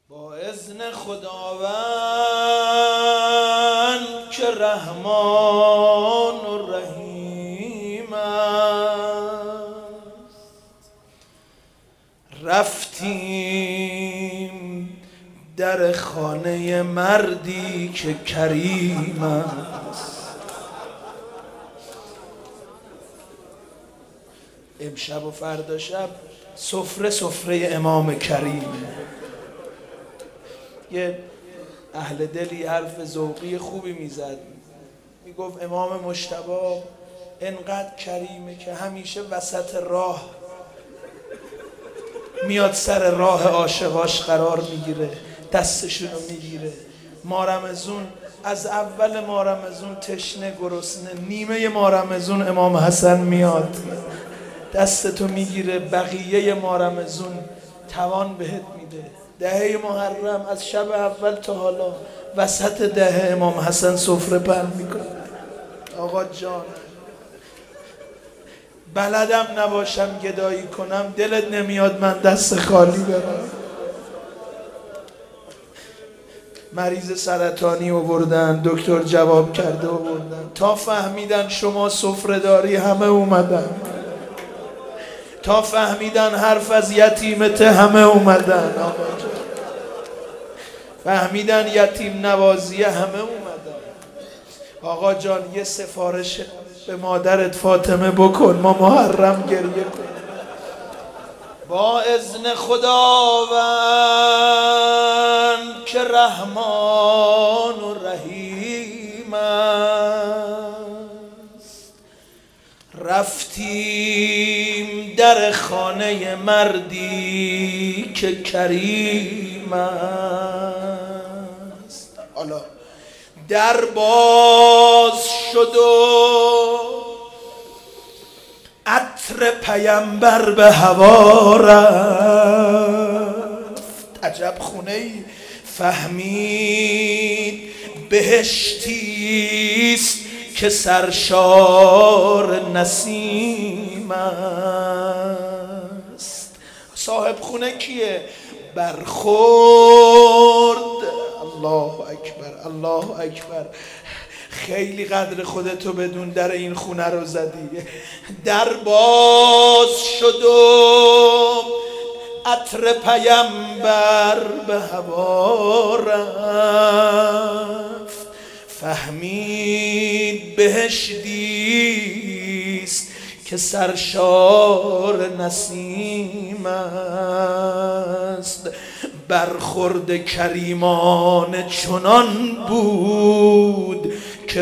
با اذن خداوند که رحمان و رحیم است، رفتیم در خانه مردی که کریم است. امشب و فردا شب سفره امام کریمه. یه اهل دلی حرف ذوقی خوبی میزد، میگفت امام مجتبی انقدر کریمه که همیشه وسط راه میاد سر راه عاشقاش قرار میگیره، دستشونو میگیره. مارمزون از اول مارمزون تشنه گرسنه، نیمه مارمزون امام حسن میاد دستتو میگیره، بقیه مارمزون توان بهت میده. دهه محرم از شب اول تا حالا وسط دهه امام حسن سفره پهن میکنه. آقا جان بلدم نباشم گدایی کنم، دلت نمیاد من دست خالی برم. مریض سرطانی آوردن، دکتر جواب کرده آوردن، تا فهمیدن شما سفره داری همه اومدن، تا فهمیدن حرف از یتیمته همه اومدن، آقا جان فهمیدن یتیم نوازیه همه اومدن. آقا جان یه سفارش به مادرت فاطمه بکن، ما محرم گریه کنیم. با اذن خداوند که رحمان و رحیم است، رفتیم در خانه مردی که کریم است. حالا در باز شد و عطر پیمبر به هوا رفت. عجب خونه ای، فهمید بهشتیست که سرشار نسیم است. صاحب خونه کیه؟ برخورد. الله اکبر، الله اکبر. خیلی قدر خودتو بدون، در این خونه رو زدی. در باز شد و عطر پیمبر به هوا رفت، فهمید بهشتیست که سرشار نسیم است. برخورد کریمان چنان بود که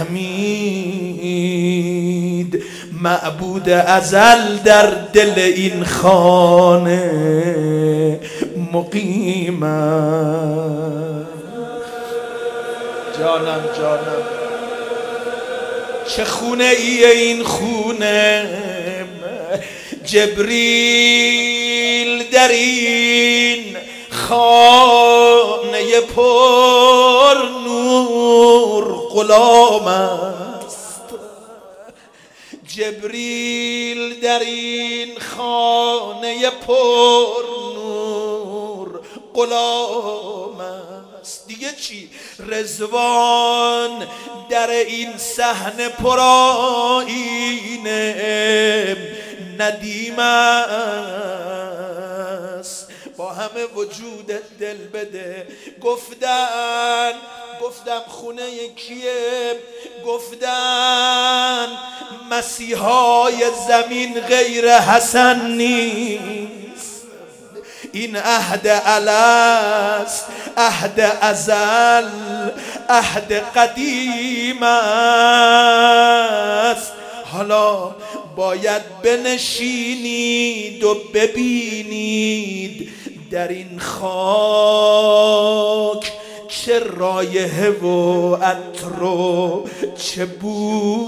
فهمید معبود ازل در دل این خانه مقیم است. جانم جانم چه خونه ای این خونه، جبریل در این خانه پر نور غلام است. جبریل در این خانه پر نور غلام است. دیگه چی؟ رضوان در این صحنه پر آیینه ندیم است. با همه وجود دل بده. گفتم خونه کیه؟ گفتن مسیحای زمین غیر حسن نیست. این عهد الست، عهد ازل، عهد قدیم است. حالا باید بنشینید و ببینید در این خاک چه رایحه و عطر و چه بو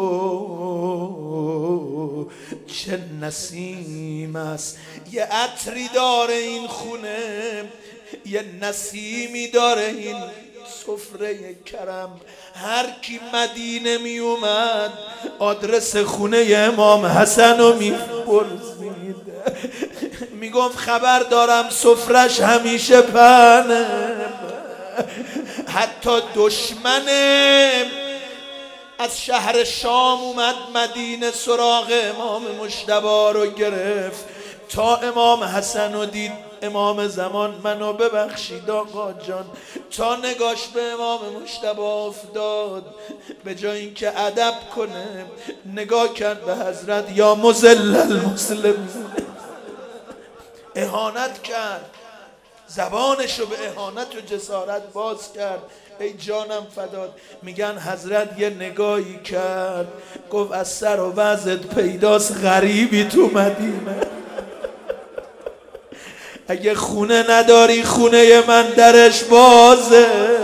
و چه نسیم است. یه عطری داره این خونه، یه نسیمی داره این سفره کرم. هر کی مدینه می اومد آدرس خونه امام حسن رو می پرسید، میگفت خبر دارم سفرش همیشه پهنه، حتی دشمنه از شهر شام اومد مدینه سراغ امام مجتبی رو گرفت تا امام حسن رو دید. امام زمان منو ببخشید آقا جان، تا نگاش به امام مجتبی افتاد به جای اینکه ادب کنه نگاه کرد به حضرت، یا مذل المسلمین، اهانت کرد، زبانشو به اهانت و جسارت باز کرد. ای جانم فداد. میگن حضرت یه نگاهی کرد گفت از سر و وضعت پیداست غریبی تو مدینه، اگه خونه نداری خونه من درش بازه.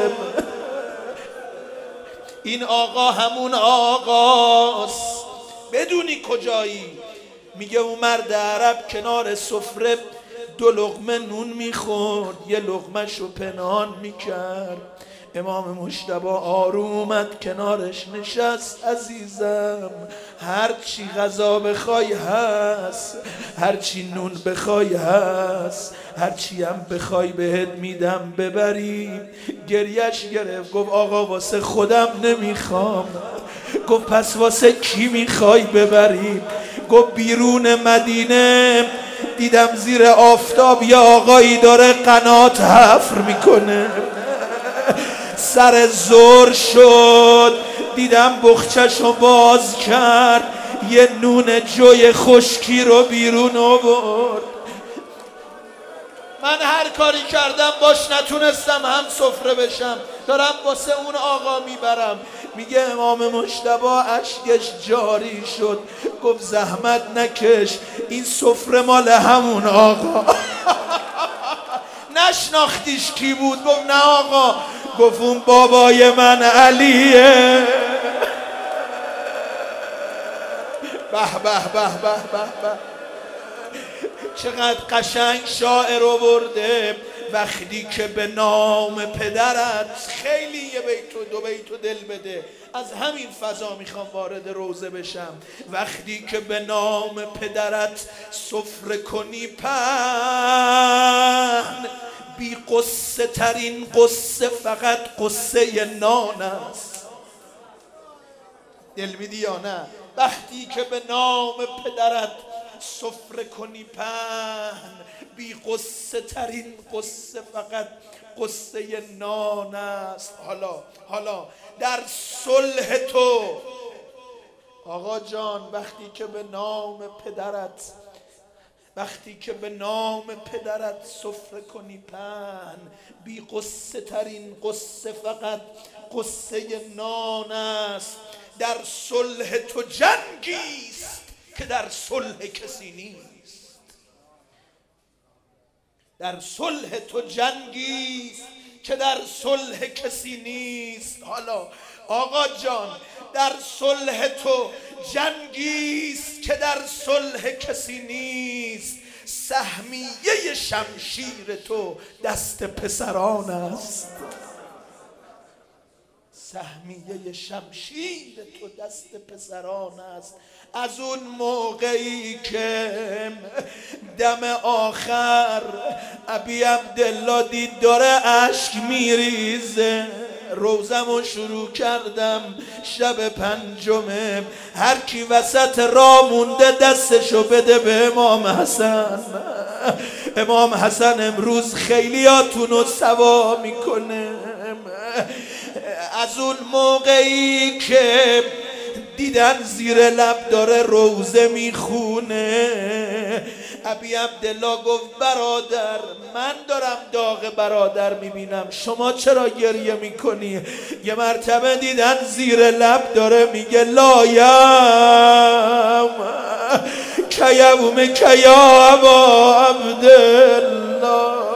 این آقا همون آقاست، بدونی کجایی. میگه اون مرد عرب کنار سفره 2 لقمه نون میخورد، یه لقمه شو پنهان میکرد. امام مجتبی آروم اومد کنارش نشست. عزیزم هرچی غذا بخوای هست، هرچی نون بخوای هست، هرچی هم بخوای بهت میدم ببری. گریش گرفت گفت آقا واسه خودم نمیخوام. گفت پس واسه کی میخوای ببری؟ گفت بیرون مدینه دیدم زیر آفتاب یه آقایی داره قنات حفر میکنه، سر زور شد دیدم بخچه‌شو باز کرد، یه نون جوی خشکی رو بیرون آورد. من هر کاری کردم باش نتونستم هم سفره بشم، دارم واسه اون آقا میبرم. میگه امام مجتبی اشکش جاری شد گفت زحمت نکش، این سفره مال همون آقا. نشناختیش کی بود؟ گفت نه آقا. گفت اون بابای من علیه. به به به به به به، چقدر قشنگ شاعر آورده. وقتی که به نام پدرت، خیلی یه بیت و 2 بیت و دل بده، از همین فضا میخوام وارد روزه بشم. وقتی که به نام پدرت سفره کنی پهن، بی قصه ترین قصه فقط قصه نان است. دل میدی یا نه؟ وقتی که به نام پدرت سفره کنی پهن، بی قصه ترین قصه فقط قصه نان است. حالا در صلح تو آقا جان، وقتی که به نام پدرت، وقتی که به نام پدرت سفره کنی پهن، بی قصه ترین قصه فقط قصه نان است. در صلح تو جنگیست که در صلح کسی نیست. در صلح تو جنگیست که در صلح کسی نیست. حالا آقا جان، در صلح تو جنگیست که در صلح کسی نیست. سهمیه شمشیر تو دست پسران است. سهمیه شمشیر تو دست پسران است. از اون موقعی که دم آخر ابی عبدالله دید داره اشک میریزه، روزمو شروع کردم شب 5، هر کی وسط راه مونده دستشو بده به امام حسن. امام حسن امروز خیلیاتونو سوا میکنه. از اون موقعی که دیدن زیر لب داره روزه میخونه، ابی عبدالله گفت برادر، من دارم داغ برادر میبینم، شما چرا گریه میکنی؟ یه مرتبه دیدن زیر لب داره میگه لایم کیوم کیا ابا عبدالله.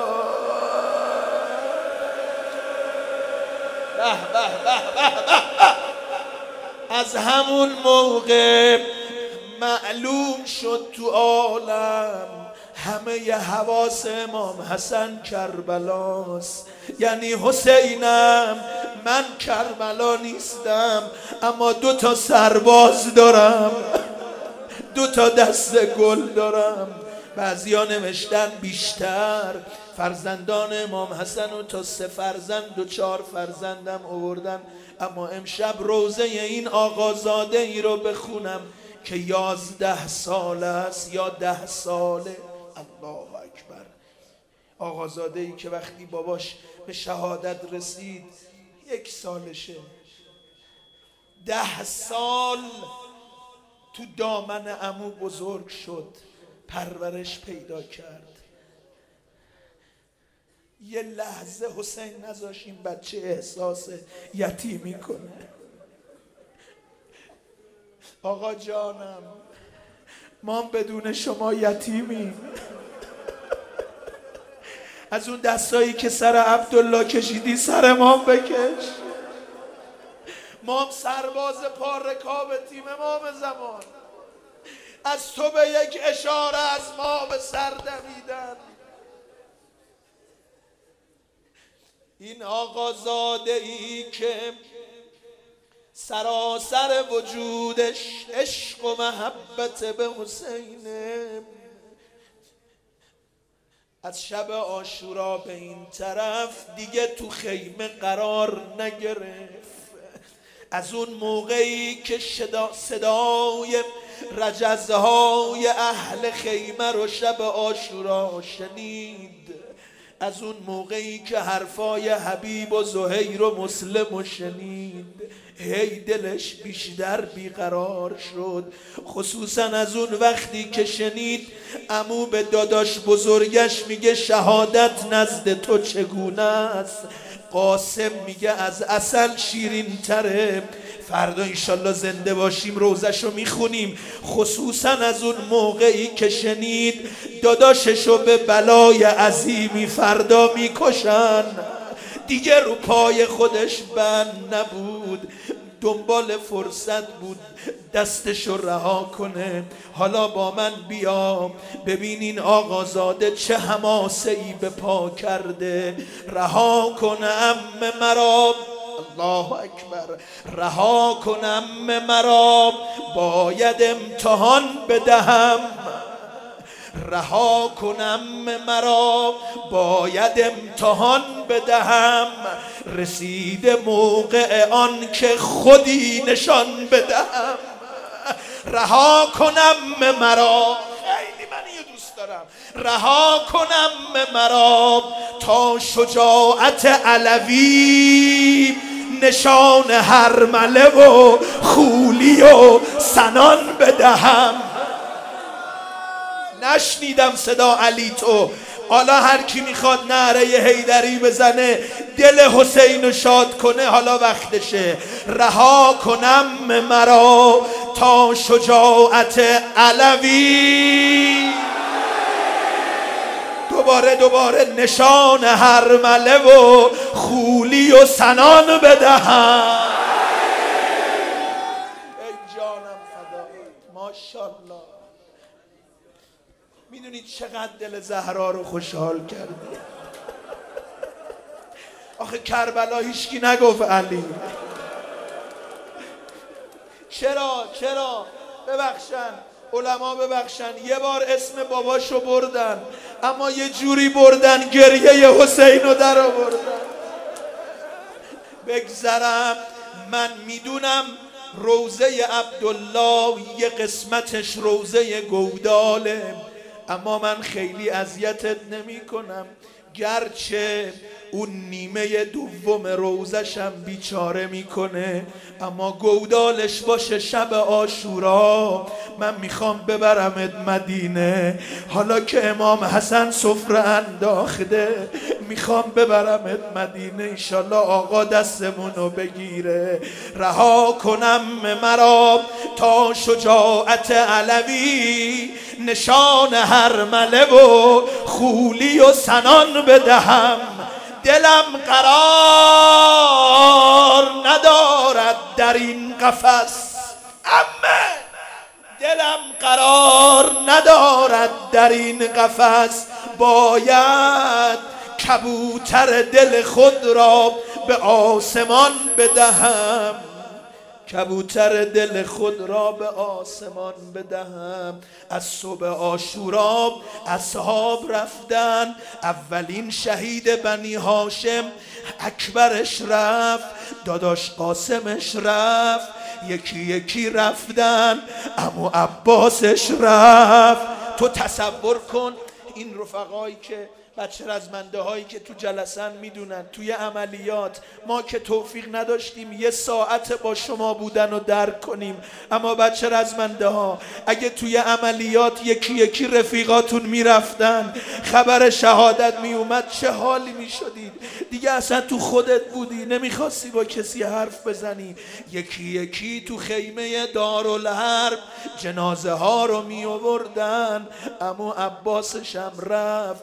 از همون موقع معلوم شد تو عالم همه ی حواس امام حسن کربلاست. یعنی حسینم، من کربلا نیستم اما 2 سرباز دارم، 2 دست گل دارم. بعضیا نوشتن بیشتر. فرزندان امام حسن و تا 3 فرزند و 4 فرزندم آوردن، اما امشب روزه این آقازاده ای رو بخونم که 11 ساله است یا 10 ساله. الله اکبر. آقازاده ای که وقتی باباش به شهادت رسید 1 سالشه، 10 سال تو دامن عمو بزرگ شد، پرورش پیدا کرد. یه لحظه حسین نذاش این بچه احساس یتیمی کنه. آقا جانم ما بدون شما یتیمیم. از اون دستایی که سر عبدالله کشیدی سر ما بکش. ما هم سرباز پارکاب تیم امام زمان، از تو به یک اشاره از ما به سر دمیدن. این آقازاده ای که سراسر وجودش عشق و محبت به حسینه، از شب عاشورا به این طرف دیگه تو خیمه قرار نگرفت. از اون موقعی که صدای رجزهای اهل خیمه رو شب عاشورا شنید، از اون موقعی که حرفای حبیب و زهیر و مسلم رو شنید، هی دلش بیشتر بیقرار شد. خصوصا از اون وقتی که شنید عمو به داداش بزرگش میگه شهادت نزد تو چگونه است. قاسم میگه از عسل شیرین تره. فردا انشالله زنده باشیم روزشو میخونیم. خصوصا از اون موقعی که شنید داداششو به بلای عظیمی فردا میکشن، دیگه رو پای خودش بند نبود، دنبال فرصت بود دستشو رها کنه. حالا با من بیا ببینین آقازاده چه حماسه ای به پا کرده. رها کنم مرا، الله اکبر، رها کنم مرا باید امتحان بدهم. رها کنم مرا باید امتحان بدهم. رسیده موقع آن که خودی نشان بدهم. رها کنم مرا، خیلی من اینو دوست دارم، رها کنم مرا تا شجاعت علوی نشان هرمله و خولی و سنان بدهم. نشنیدم صدا علی تو. حالا هر کی میخواد نعره حیدری بزنه دل حسین رو شاد کنه حالا وقتشه. رها کنم مرا تا شجاعت علوی دوباره نشان هرمله و خولی و سنان بدهم. ای جانم فدایت، ماشاءالله. میدونید چقدر دل زهرا رو خوشحال کردی؟ آخه کربلا هیچکی نگفت علی. چرا ببخشن علما، ببخشن یه بار اسم باباشو بردن اما یه جوری بردن گریه حسین رو در آوردن. بگذرم، من میدونم روزه عبدالله یه قسمتش روزه گوداله، اما من خیلی اذیتت نمی کنم، گرچه اون نیمه دوم روزشم بیچاره میکنه، اما گودالش باشه شب عاشورا. من میخوام ببرمت مدینه، حالا که امام حسن سفره انداخته میخوام ببرمت مدینه. انشالله آقا دستمونو بگیره. رها کنم مرا تا شجاعت علوی نشان هرمله و خولی و سنان بدهم. دلم قرار ندارد در این قفس، دلم قرار ندارد در این قفس. باید کبوتر دل خود را به آسمان بدهم. کبوتر دل خود را به آسمان بدهم. از صبح عاشورا اصحاب رفتن، اولین شهید بنی هاشم اکبرش رفت، داداش قاسمش رفت، یکی یکی رفتن، عمو عباسش رفت. تو تصور کن این رفقایی که بچه رزمنده هایی که تو جلسن میدونن توی عملیات ما که توفیق نداشتیم یه ساعت با شما بودن و درک کنیم، اما بچه رزمنده ها اگه توی عملیات یکی یکی رفیقاتون میرفتن خبر شهادت میومد چه حالی میشدید؟ دیگه اصلا تو خودت بودی، نمیخواستی با کسی حرف بزنی. یکی یکی تو خیمه دارالحرب جنازه ها رو می آوردن. عمو عباسش هم رفت.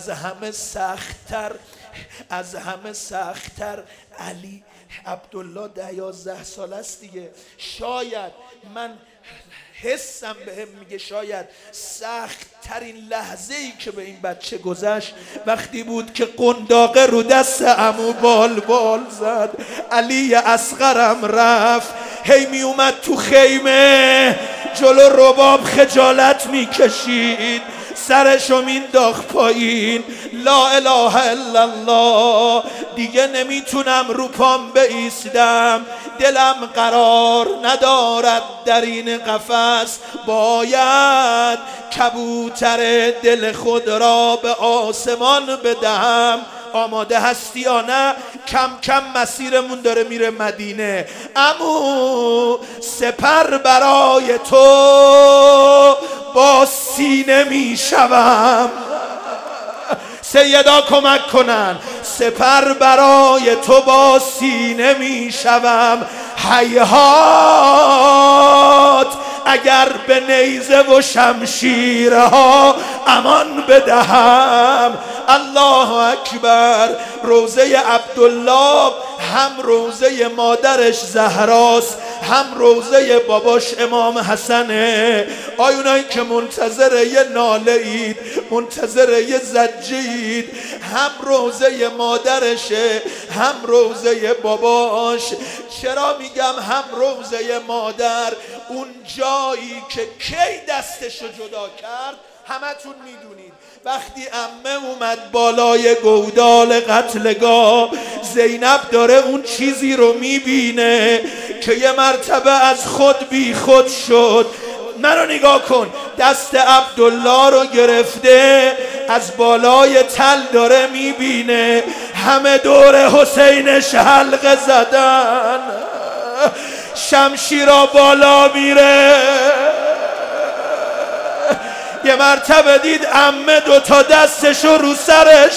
از همه سخت‌تر علی عبدالله 11 ساله است دیگه. شاید من حسم بهم میگه شاید سخت ترین لحظه ای که به این بچه گذشت وقتی بود که قنداقه رو دست عمو بال زد. علی اصغرم رفت، هی می اومد تو خیمه جلو رباب خجالت میکشید، سرشو مینداخت پایین، لا اله الا الله، دیگه نمیتونم رو پام بایستم، دلم قرار ندارد در این قفس، باید کبوتر دل خود را به آسمان بدهم. آماده هستی یا نه؟ کم کم مسیرمون داره میره مدینه. عمو سپر برای تو با سینه میشوم. سیدا کمک کنن. سپر برای تو با سینه میشوم. هیهات اگر به نیزه و شمشیرها امان بدهم. الله اکبر. روزه عبدالله هم روزه مادرش زهراست، هم روزه باباش امام حسنه. آیونایی که منتظر یه ناله اید، منتظر یه زجه اید، هم روزه مادرشه هم روزه باباش. چرا میگم هم روزه مادر؟ اون جایی که کی دستشو جدا کرد همتون میدونید. وقتی عمه اومد بالای گودال قتلگاه، زینب داره اون چیزی رو میبینه که یه مرتبه از خود بی خود شد. منو نگاه کن، دست عبدالله رو گرفته از بالای تل داره میبینه، همه دور حسینش حلقه زدن، شمشیرا بالا میره. یه مرتبه دید عمه دوتا دستشو رو سرش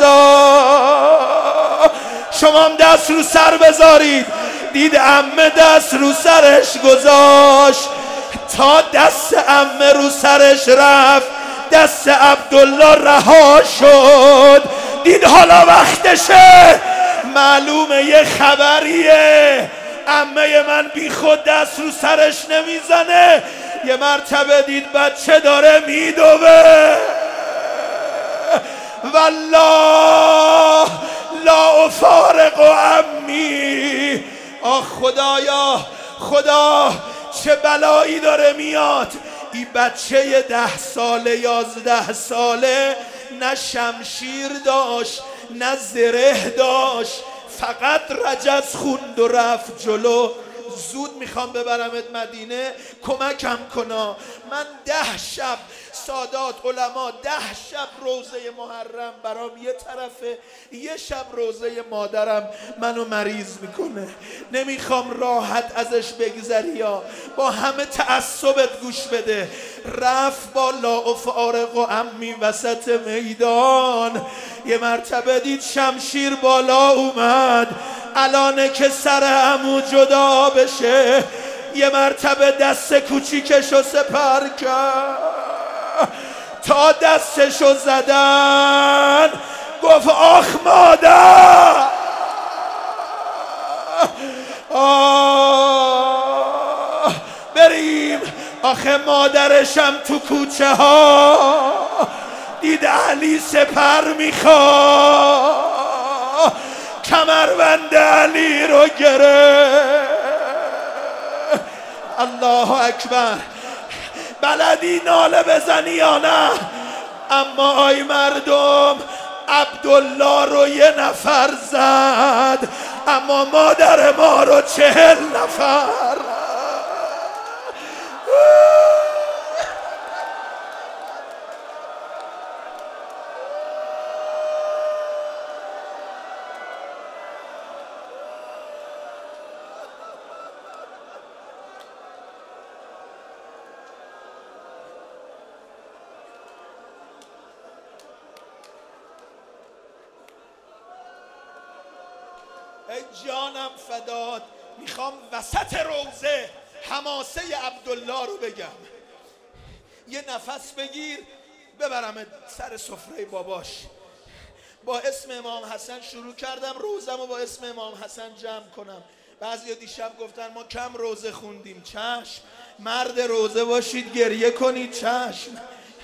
گذاشت. شما هم دست رو سر بذارید. دید عمه دست رو سرش گذاشت، تا دست عمه رو سرش رفت دست عبدالله رها شد. دید حالا وقتشه. معلومه یه خبریه، عمه من بی خود دست رو سرش نمیزنه. یه مرتبه دید بچه داره میدوه. والله لا افارق عمی. آه خدایا، خدا چه بلایی داره میاد. این بچه 10 ساله 11 ساله نه شمشیر داشت نه زره داشت، فقط رجز خوند و رفت جلو. زود میخوام ببرمت مدینه، کمکم کنا. من 10 شب سادات علما 10 شب روزه محرم برام یه طرفه، یه شب روزه مادرم منو مریض میکنه. نمیخوام راحت ازش بگذری، یا با همه تعصبت گوش بده. رفت با لا افارق و عمی وسط میدان. یه مرتبه دید شمشیر بالا اومد، الانه که سر عمو جدا بشه. یه مرتبه دست کوچیکشو سپر کرد، تا دستشو زدن گفت آخ مادر، بریم. آخه مادرشم تو کوچه ها دید علی سپر میخواد، کمربند علی رو گرفت. الله اکبر. بلدی ناله بزنی یا نه؟ اما آی مردم، عبدالله رو یه نفر زد، اما مادر ما رو 40 نفر. ای جانم فدات، میخوام وسط روزه حماسه عبدالله رو بگم. یه نفس بگیر ببرم سر سفره باباش. با اسم امام حسن شروع کردم روزم و با اسم امام حسن جمع کنم. بعضی دیشب گفتن ما کم روزه خوندیم. چشم، مرد روزه باشید گریه کنید. چشم.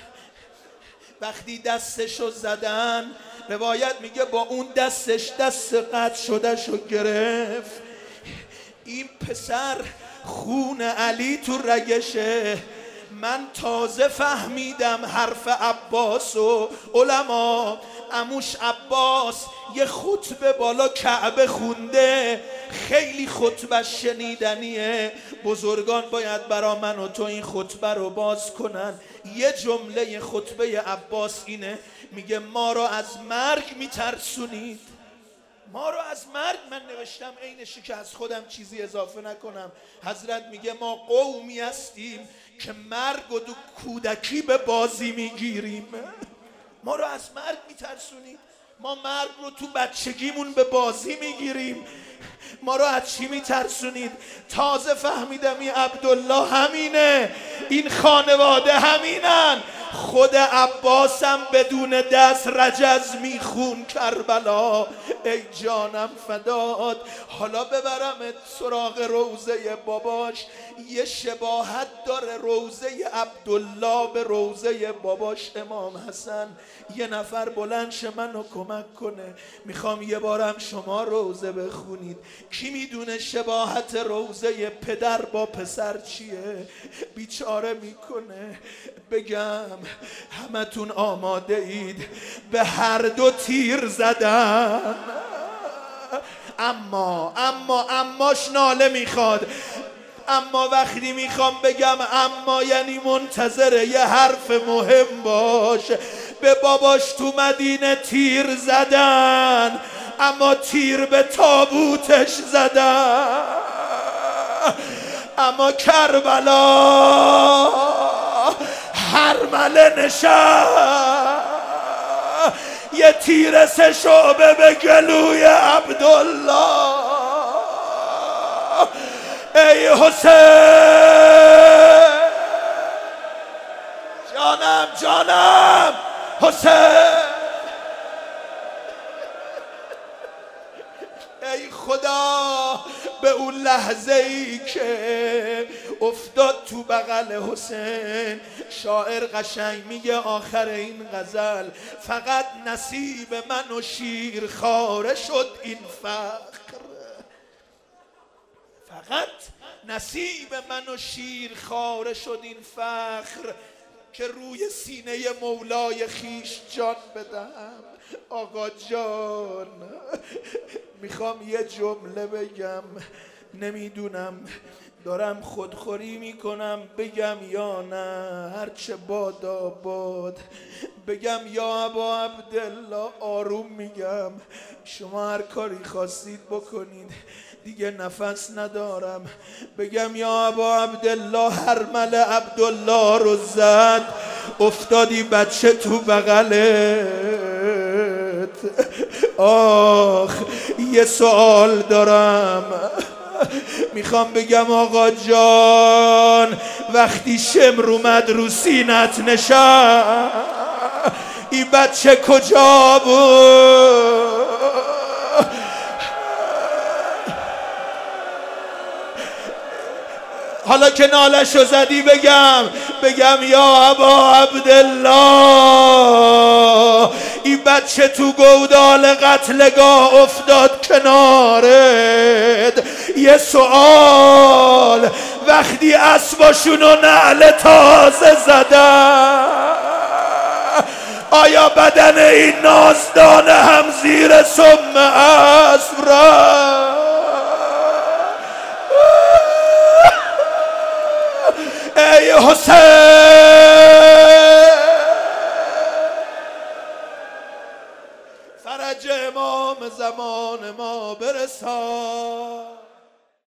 وقتی دستشو زدن، روایت میگه با اون دستش دست قطع شده شو گرفت. این پسر خون علی تو رگشه. من تازه فهمیدم حرف عباس و علما. عموش عباس یه خطبه بالا کعبه خونده، خیلی خطبه شنیدنیه. بزرگان باید برا من و تو این خطبه رو باز کنن. یه جمله خطبه عباس اینه، میگه ما رو از مرگ میترسونید. ما رو از مرگ. من نوشتم عینش که از خودم چیزی اضافه نکنم. حضرت میگه ما قومی هستیم که مرگ و دو کودکی به بازی میگیریم. ما رو از مرگ میترسونید. ما مرگ رو تو بچگیمون به بازی میگیریم. ما رو از چی میترسونید؟ تازه فهمیدم این عبدالله همینه، این خانواده همینن. خود عباسم بدون دست رجز میخون کربلا. ای جانم فدات. حالا ببرمت سراغ روزه باباش. یه شباهت داره روزه عبدالله به روزه باباش امام حسن. یه نفر بلند شه منو کمک کنه. میخوام یه بارم شما روزه بخونید. کی میدونه شباهت روزه پدر با پسر چیه؟ بیچاره میکنه. بگم همتون آماده اید به هر دو تیر زدن. اماش ناله میخواد. اما وقتی میخوام بگم اما یعنی منتظر یه حرف مهم باش. به باباش تو مدینه تیر زدن، اما تیر به تابوتش زدن. اما کربلا هرمله نشست، یه تیر 3 شعبه به گلوی عبدالله. ای حسین، جانم حسین. ای خدا، به اون لحظه ای که افتاد تو بغل حسین. شاعر قشنگ میگه آخر این غزل، فقط نصیب من و شیر خاره شد این فخر. فقط نصیب من و شیر خاره شد این فخر، که روی سینه مولای خیش جان بدم. آقا جان، میخوام یه جمله بگم. نمیدونم دارم خودخوری میکنم بگم یا نه. هرچه بادا باد. بگم یا ابا عبدالله، آروم میگم. شما هر کاری خواستید بکنید، دیگه نفس ندارم. بگم یا ابا عبدالله، هرمل عبدالله رو زد، افتادی بچه تو بغلت. آخ، یه سوال دارم. میخوام بگم آقا جان، وقتی شمر اومد رو سینت نشست، این بچه کجا بود؟ حالا که نالشو زدی بگم یا ابا عبدالله، این بچه تو گودال قتلگاه افتاد کنارت. یه سوال، وقتی اسباشونو نعل تازه زدن، آیا بدن این نازدانه هم زیر سم اسب رفت؟ ای حسین، فرج امام زمان ما برسان.